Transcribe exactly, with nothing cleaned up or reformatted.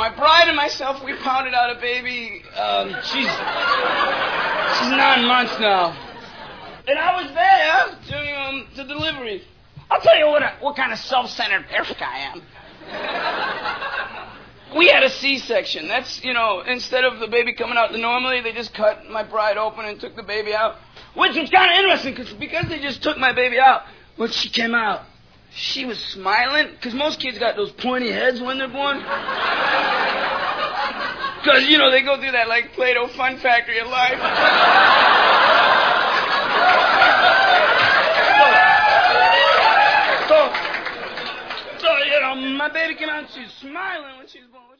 my bride and myself, we pounded out a baby. Um, she's, she's nine months now. And I was there during um, the delivery. I'll tell you what, a, what kind of self-centered prick I am. We had a C-section. That's, you know, instead of the baby coming out normally, they just cut my bride open and took the baby out. Which was kind of interesting, cause, because they just took my baby out. When she came out, she was smiling, because most kids got those pointy heads when they're born. Because, you know, they go through that, like, Play-Doh fun factory of life. So, so, you know, my baby came out and she was smiling when she was born.